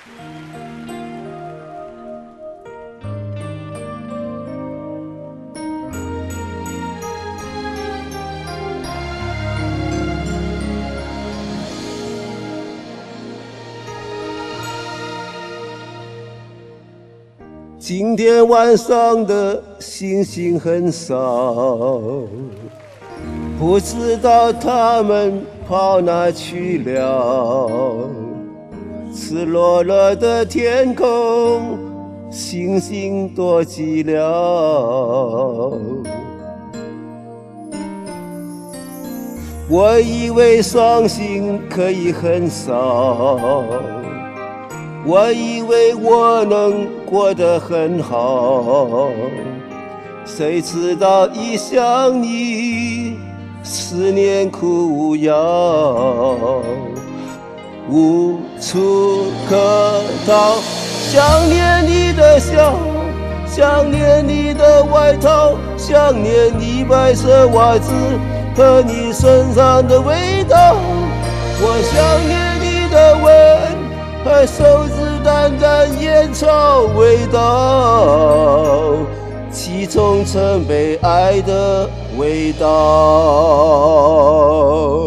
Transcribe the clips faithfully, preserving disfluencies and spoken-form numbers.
今天晚上的星星很少，不知道他们跑哪去了。赤裸裸的天空，星星多寂寥。我以为伤心可以很少，我以为我能过得很好，谁知道一想你，思念苦无药，无处可逃。想念你的笑，想念你的外套，想念你白色袜子和你身上的味道。我想念你的吻和手指淡淡烟草味道，其中曾被爱的味道。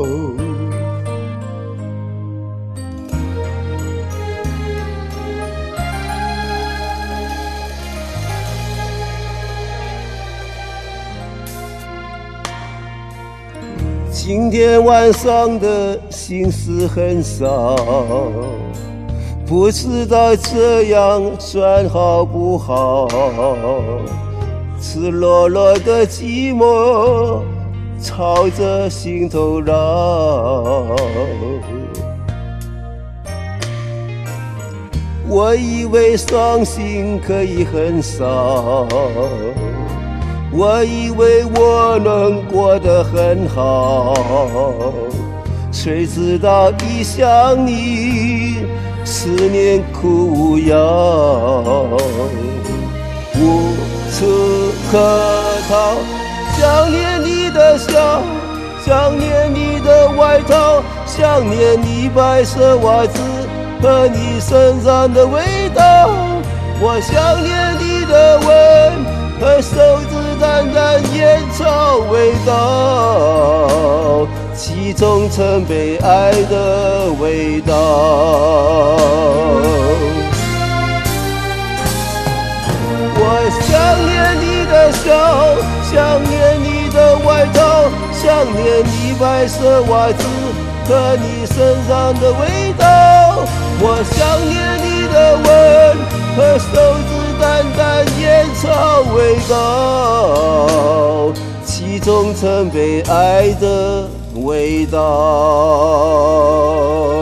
今天晚上的心事很少，不知道这样算好不好。赤裸裸的寂寞朝着心头绕，我以为伤心可以很少，我以为我能过得很好，谁知道一想你，思念苦无药，无处可逃。想念你的笑，想念你的外套，想念你白色袜子和你身上的味道。我想念你的吻和手指淡淡烟草味道，其中曾被爱的味道。我想念你的笑，想念你的外套，想念你白色袜子和你身上的味道。我想念你的吻和手指淡淡烟草味道，其中曾被爱的味道。